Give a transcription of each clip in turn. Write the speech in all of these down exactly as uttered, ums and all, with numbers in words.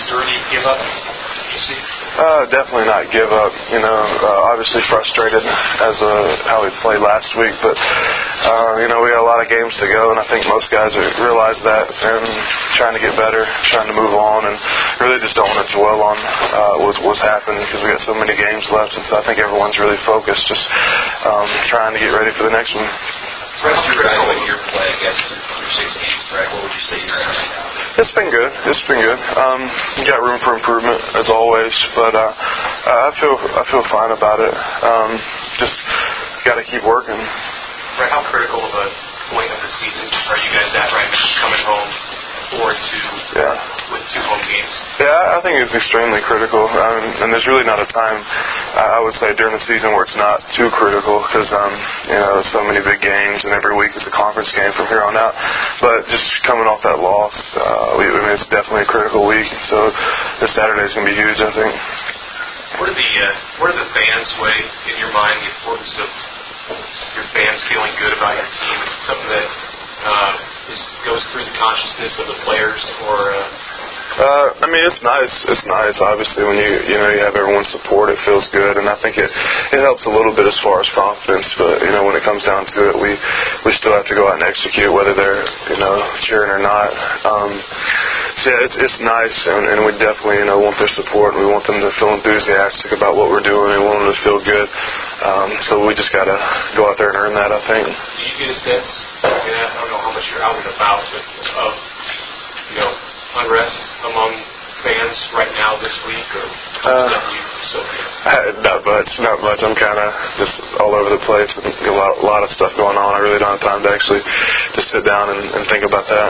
early give up, you see? Uh, definitely not give up. You know, uh, obviously frustrated as uh, how we played last week, but uh, you know, we got a lot of games to go, and I think most guys realize that and trying to get better, trying to move on, and really just don't want to dwell on uh, what's, what's happened because we got so many games left, and so I think everyone's really focused, just um, trying to get ready for the next one. What's your critical year play, I guess, through six games, Greg? What would you say you're at right now? It's been good. It's been good. Um, you got room for improvement as always, but uh, I feel I feel fine about it. Um, just got to keep working. Right. How critical of a point of the season are you guys at right now? Coming home four and two yeah. with two home games. Yeah, I think it's extremely critical, um, and there's really not a time, I would say, during the season where it's not too critical because, um, you know, so many big games, and every week is a conference game from here on out. But just coming off that loss, uh, we, I mean, it's definitely a critical week, so this Saturday is going to be huge, I think. Where do the uh, where do the fans weigh in your mind the importance of your fans feeling good about your team? Is it something that uh, is, goes through the consciousness of the players, or? Uh, Uh, I mean, it's nice. It's nice, obviously, when you you know you have everyone's support. It feels good, and I think it it helps a little bit as far as confidence. But you know, when it comes down to it, we we still have to go out and execute, whether they're you know cheering or not. Um, so yeah, it's it's nice, and, and we definitely you know want their support. And we want them to feel enthusiastic about what we're doing, and we want them to feel good. Um, so we just got to go out there and earn that, I think. Do you get a sense? I mean, I don't know how much you're out and about, but of you know. unrest among fans right now this week, or uh, you so not much, not much. I'm kind of just all over the place with a lot, a lot of stuff going on. I really don't have time to actually just sit down and, and think about that.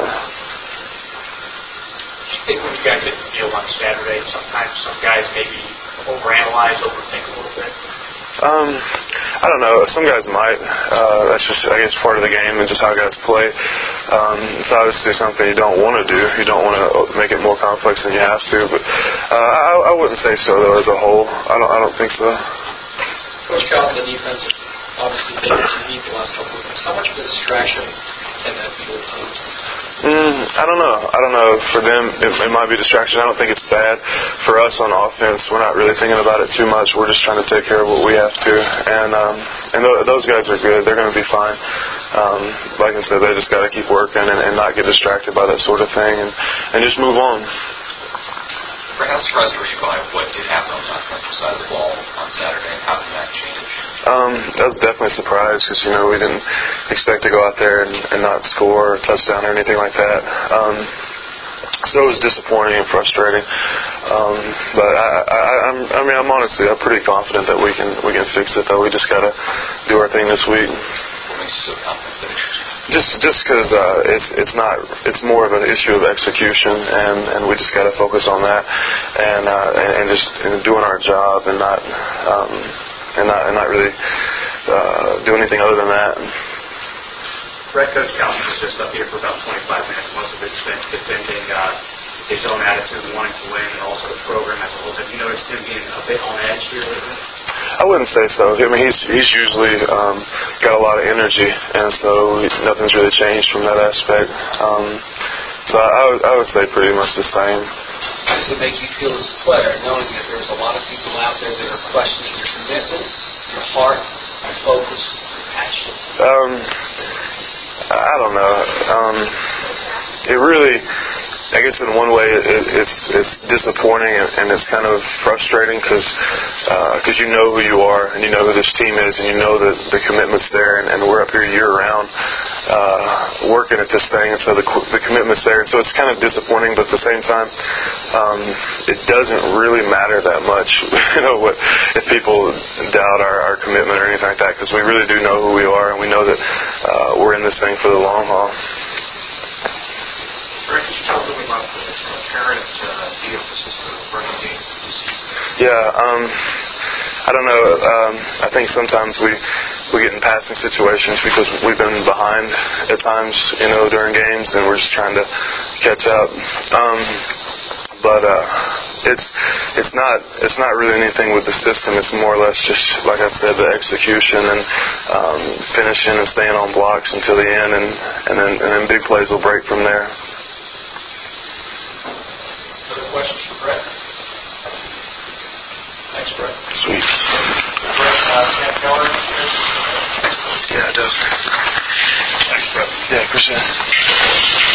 Do you think when you guys hit the field on Saturday, sometimes some guys maybe overanalyze, overthink a little bit? Um, I don't know. Some guys might. Uh, that's just, I guess, part of the game and just how guys play. Um, it's obviously something you don't want to do. You don't want to make it more complex than you have to. But uh, I, I wouldn't say so, though, as a whole. I don't. I don't think so. Coach Calvin, the defense obviously taken some heat the last couple of weeks. How much of a distraction can that be with teams? Mm, I don't know. I don't know. For them, it, it might be a distraction. I don't think it's bad. For us on offense, we're not really thinking about it too much. We're just trying to take care of what we have to. And um, and th- those guys are good. They're going to be fine. Um, like I said, they just got to keep working and, and not get distracted by that sort of thing and, and just move on. How surprised were you by what did happen on the offensive side of the ball on Saturday, and how did that change? Um, that was definitely a surprise because, you know, we didn't expect to go out there and, and not score or touchdown or anything like that. Um, so it was disappointing and frustrating. Um, but I, I, I'm, I mean, I'm honestly, I'm pretty confident that we can we can fix it. Though we just got to do our thing this week. What makes you so confident? Just just because uh, it's it's not it's more of an issue of execution, and, and we just got to focus on that, and uh, and, and just and doing our job and not um, and not and not really uh, do anything other than that. Brett, Coach Calvin was just up here for about twenty-five minutes. Most of it's been defending uh, his own attitude, wanting to win, and also the program as a whole. Have you noticed him being a bit on edge here lately? I wouldn't say so. I mean, he's he's usually um, got a lot of energy, and so nothing's really changed from that aspect. Um, so I, I, would, I would say pretty much the same. How does it make you feel as a player, knowing that there's a lot of people out there that are questioning your commitment, your heart, your focus, your passion? Um, I don't know. Um, it really. I guess in one way it, it, it's it's disappointing and, and it's kind of frustrating because because uh, you know who you are and you know who this team is and you know that the commitment's there and, and we're up here year round uh, working at this thing, and so the the commitment's there, and so it's kind of disappointing, but at the same time um, it doesn't really matter that much you know what if people doubt our, our commitment or anything like that, because we really do know who we are and we know that uh, we're in this thing for the long haul. Rick, can you talk a little bit about the apparent uh, the emphasis for the running game this season? Yeah, um, I don't know. Um, I think sometimes we we get in passing situations because we've been behind at times, you know, during games, and we're just trying to catch up. Um, but uh, it's it's not it's not really anything with the system. It's more or less just, like I said, the execution and um, finishing and staying on blocks until the end, and and then and then big plays will break from there. Other questions for Brett? brother. Yeah, appreciate it.